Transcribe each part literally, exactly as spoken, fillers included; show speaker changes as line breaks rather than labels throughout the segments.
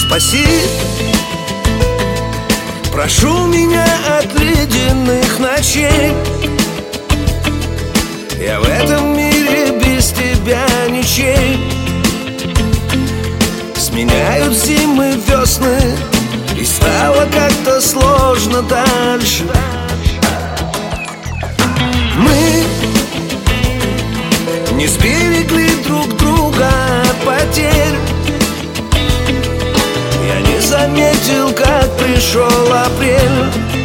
спаси. Прошу меня от ледяных ночей. Я в этом мире без тебя ничей. Сменяют зимы, весны, и стало как-то сложно дальше. Мы не сберегли друг друга от потерь. Я не заметил, как пришел апрель.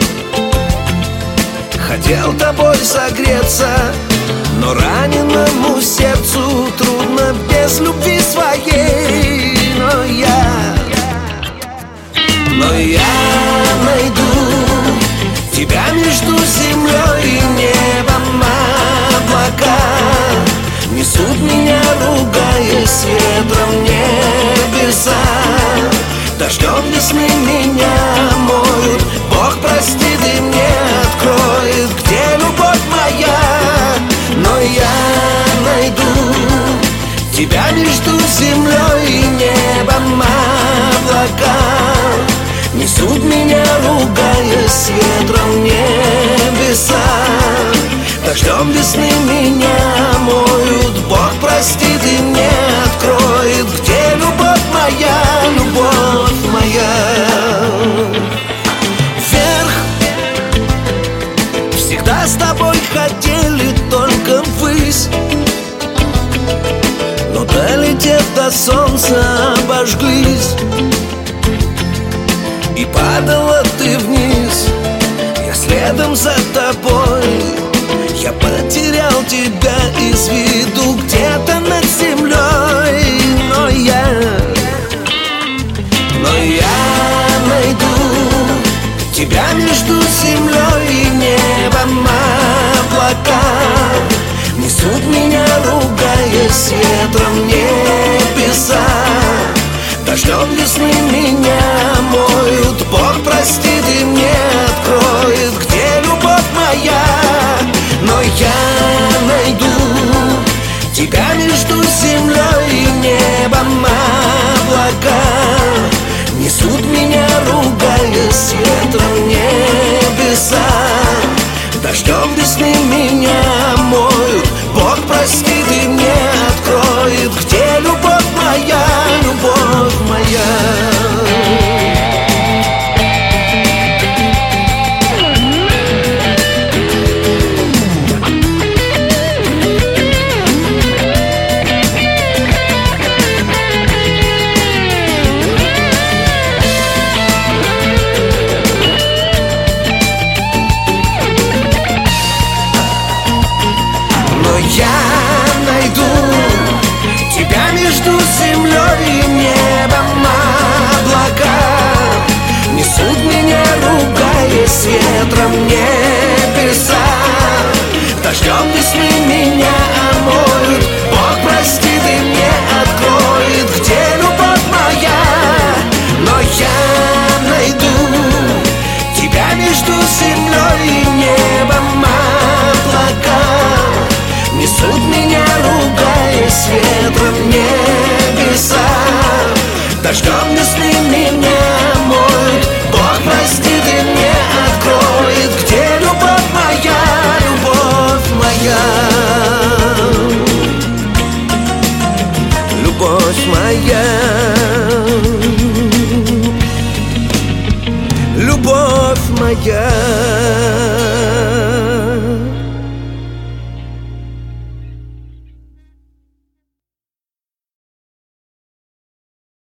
Хотел тобой согреться, но раненому сердцу трудно без любви своей. Но я, но я найду тебя между землей и небом. Облака несут меня, ругаясь ветром, небеса. Дождем весны меня моют. Бог, прости, ты мне откроет, где любовь моя. Но я найду тебя между землей и небом. Облака несут меня, ругаясь ветром, небеса. Дождем весны меня моют. Бог, прости, ты мне откроет, где любовь моя, любовь моя. Вверх всегда с тобой хотели только ввысь, но долетев до солнца обожглись. И падала ты вниз, я следом за тобой. Я потерял тебя из виду где-то над землей. Но я, но я найду тебя между землей и небом. Облака несут меня, ругаясь ветром, небеса. Дождем весны меня моют. Бог, прости, ты мне откроет, где любовь моя. Но я найду тебя между землей и небом. Облака несут меня, ругаясь ветром, небеса. Дождем весны меня моют. Бог, прости, ты мне откроет, где любовь моя, любовь моя. Я найду тебя между землей и небом. Облака несут меня, ругаясь ветром, небеса. Дождем весны меня омоют. Бог, прости, ты мне откроет, где любовь моя. Но я найду тебя между землей и небом. Облака несут меня, ругаясь ветром, небеса. Дождем весны меня моют. Бог, прости, ты мне откроет, где любовь моя, любовь моя. Любовь моя, любовь моя.